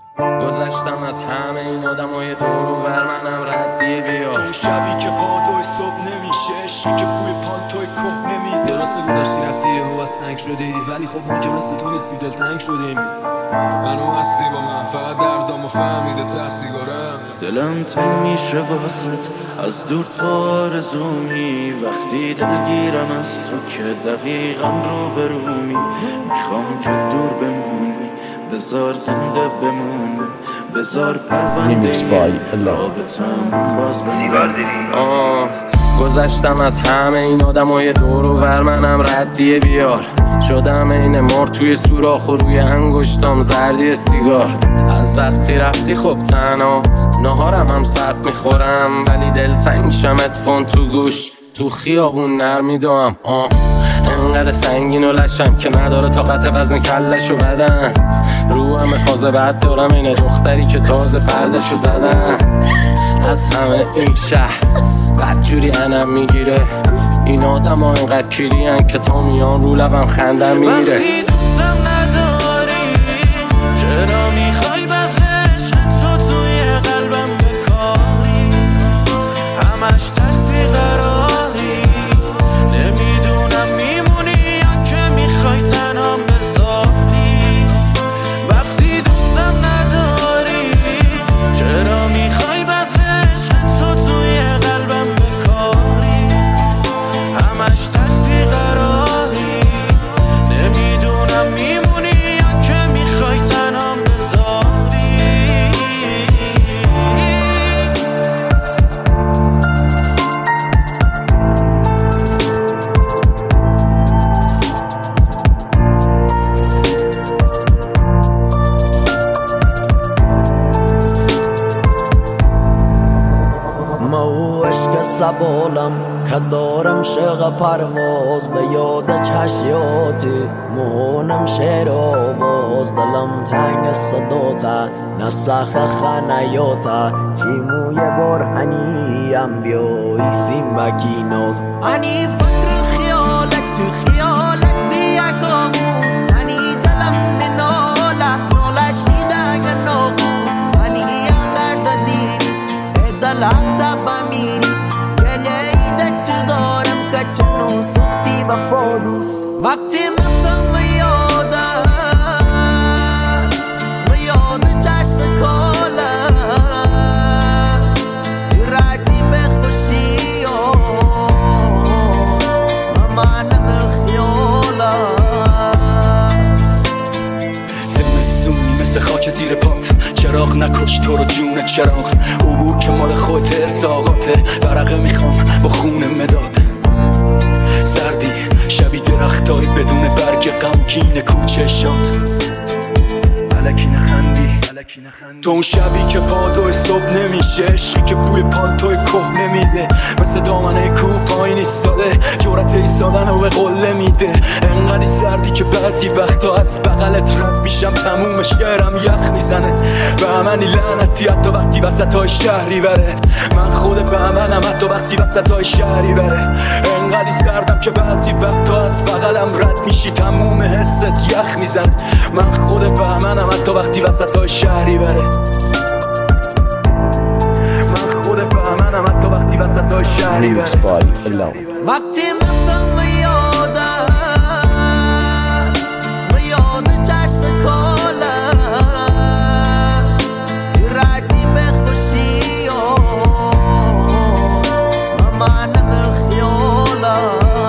گذشتم از همه این آدمای دور و بر منم ردیه بیار. اون شبی که پادوی صبح نمیشه، عشقی که بوی پالتوی که نمیده. درسته گذاشتی رفتی یهو از تنگ شدی، ولی خب ما که مثل تو نیستیم دلتنگ شدیم. منو هستی با من، فقط دردامو فهمیده ته سیگارم. دلم تنگ میشه واسط از دور تو آرزومی، وقتی دلگیرم از تو که دقیقا رو برومی. میخوام که دور بمونی، بذار زنده بمونی، بذار پرونده رابطم باز بمونی. گذشتم از همه این آدمای دور و بر منم ردیه بیار. شدم این مار توی سوراخ و روی انگشتام زردی سیگار. از وقتی رفتی خب تنها نهارم هم سرد میخورم، ولی دلتنگ میشم ادفون تو گوش تو خیابون نرمیدم. انقدر سنگین و لشم که نداره طاقت وزن کلش و بدن. رو همه فاز بد دارم اینه دختری که تازه پردشو زدن. از همه این شهر بدجوری انم میگیره. این آدم ها اینقدر کیرین که تا میان رو لبم خندم میمیره. وقتی دوستم نداری چرا میخوای بس عشق تو توی قلبم بکاری؟ همش ترس بیقراری، نمیدونم میمونی یا که میخوای تنها بذاری. وقتی دوستم نداری چرا میخوای بس عشق تو توی قلبم بکاری؟ همش ترس بیقراری، نمیدونم میمونی یا که میخوای تنها بذاری. ما عشق سبالم که دارم شغ پرواز، به یاد چشیاتی مهونم شعر آواز. دلم تنگ صداتا نسخ خنیاتا، چیموی برهنیم بیایی سیم بکیناز. انی فکر خیالک تو خیالک بیاک آموز، انی دلم نناله ناله شیدنگ ناغوز. انی یقدر دادی دل حتی بمینی گله ایده چه دارم که چنون سختی و پادوز. وقتی مستم به یاد چشم کاله رعتی به خوشی منم خیاله. زمستونی مثل خاک زیر پات، چراغ نکش تو رو جون چراغ. عبور که مال خودت ارزاقاته، ورقه میخوام با خون مداد. سردی شبی درختاری بدون برگ، غمگین کوچه شاد. الکی نخندی تو اون شبی که پادوی صبح نمیشه، عشقی که بوی پالتوی که نمیده. مثل دامنه کوه پایین ایستاده، جرأت ایستادن رو به قله میده. انقدر سردی که بعضی وقتا از بغلت رد میشم، تموم شعرم یخ میزنه. بهمنی لعنتی حتی وقتی وسطای شهری بره. من خود بهمنم حتی وقتی وسطای شهری بره. انقدر سردم که بعضی وقتا از بغلم رد میشی، تموم حست یخ میزنه. من خود بهمنم حتی وقتی وسطای شهری بره. من خود بهمنم حتی وقتی وسطای شهری بره. وقتی مستم به یاد چشم کاله رعتی به خوشی منم خیاله.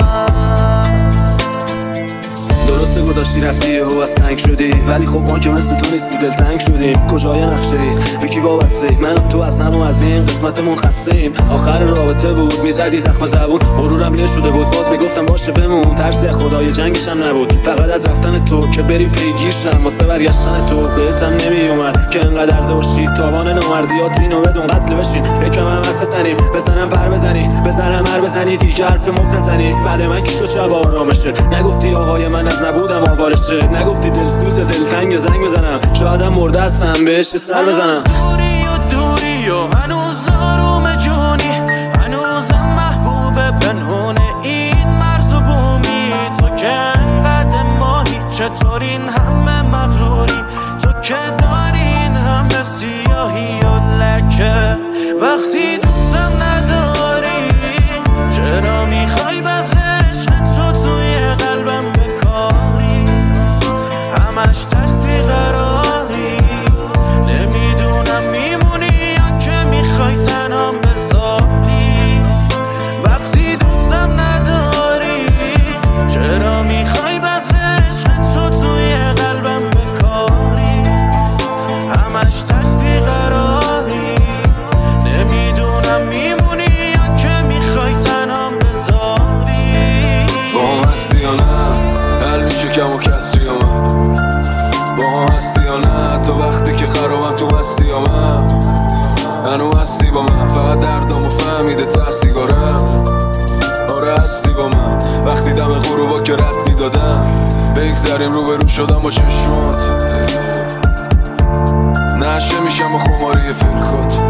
درسته گذاشتی رفتی یهو از تنگ شدی، ولی خب ما که مثل تو نیستیم دلتنگ شدیم. کجای نقشه ای به کی وابسته؟ من و تو از هم و از این قسمتمون خسته ایم. آخر رابطه بود میزدی زخم زبون، غرورم یه شده بود باز میگفتم باشه بمون. ترسی خدای جنگش هم نبود، فقط از رفتن تو که بری پیگیر شم. واسه برگشتن تو بهتم نمیومد که انقدر عرضه باشی. تاوان نامردیات اینو بدون قتل بشین. یکم هم حرف بزنیم، بزنم پر بزنی، بزنم هر بزنی، دیگه حرف مفت نزنی. بله من کی شد شب آرامشه، نگفتی آقای من از نبودم آوارشه. نگفتی دلسوز دلتنگ زنگ بزنم، شایدم مرده هستم بهش سر بزنم. دوری و هنوز آروم جونی، هنوزم محبوب پنهونه این مرز و بومی. تو که انقدر ماهی چطور این همه مغروری، تو که داری این همه همه سیاهی و لکه وقتی دوستم نداری چرا میخوای بز عشق تو توی قلبم بکاری همش ترس بیقراری نمیدونم میمونی یا که میخوای تنهام بذاری وقتی دوستم نداری چرا میخوای بز عشق تو توی قلبم بکاری همش ترس بیقراری نمیدونم میمونی یا که میخوای تنهام بذاری با هم هستی یا نه حل میشه کم و کسری یا من با هم هستی یا نه تا وقتی که خرابم تو هستی یا من هنو هستی با من فقط دردامو فهمیده ته سیگارم آره هستی با من وقتی دم غروبا که رد میدادم بگذریم رو به رو شدم با چشمات نشه میشم با خماری پلکات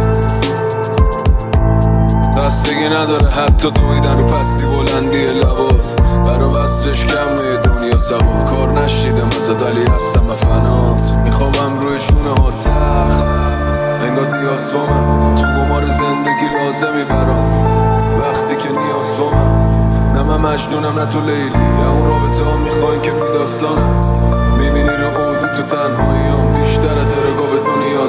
بستگی نداره حتی دویدن رو پستی بلندی لبات برا وصلش کمه دنیا سواد کار نشیدم ازت ولی هستم و فنات میخوابم روی شونه ها تخت انگار نیاز با من تو گمار زندگی لازمی برام وقتی که نیاز با من نه من مجنونم نه تو لیلی یا اون رابطه ها میخواین که بی داستانم میبینی رو عودی تو تنهاییام بیشتره داره گاه به دنیا